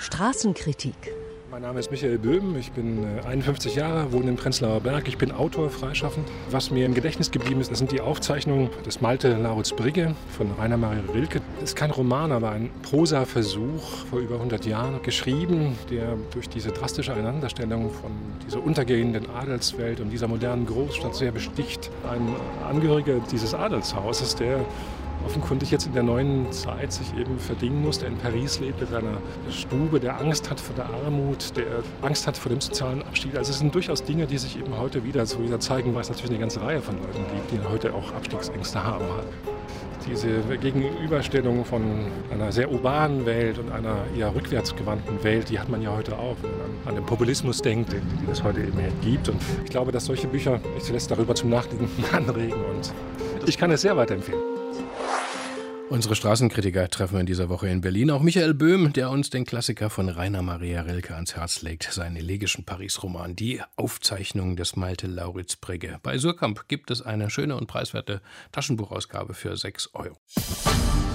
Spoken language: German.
Straßenkritik. Mein Name ist Michael Böhm, ich bin 51 Jahre, wohne in Prenzlauer Berg. Ich bin Autor, freischaffend. Was mir im Gedächtnis geblieben ist, das sind die Aufzeichnungen des Malte Lauritz Brigge von Rainer Maria Rilke. Das ist kein Roman, aber ein Prosaversuch vor über 100 Jahren geschrieben, der durch diese drastische Einanderstellung von dieser untergehenden Adelswelt und dieser modernen Großstadt sehr besticht. Ein Angehöriger dieses Adelshauses, der offenkundig jetzt in der neuen Zeit sich eben verdingen muss, der in Paris lebt, mit einer Stube, der Angst hat vor der Armut, der Angst hat vor dem sozialen Abstieg. Also es sind durchaus Dinge, die sich eben heute wieder zeigen, weil es natürlich eine ganze Reihe von Leuten gibt, die heute auch Abstiegsängste haben. Diese Gegenüberstellung von einer sehr urbanen Welt und einer eher rückwärtsgewandten Welt, die hat man ja heute auch, wenn man an den Populismus denkt, den es heute eben gibt. Und ich glaube, dass solche Bücher nicht zuletzt darüber zum Nachdenken anregen und ich kann es sehr weiterempfehlen. Unsere Straßenkritiker treffen wir in dieser Woche in Berlin. Auch Michael Böhm, der uns den Klassiker von Rainer Maria Rilke ans Herz legt, seinen elegischen Paris-Roman, die Aufzeichnungen des Malte Lauritz Brigge. Bei Suhrkamp gibt es eine schöne und preiswerte Taschenbuchausgabe für 6 €.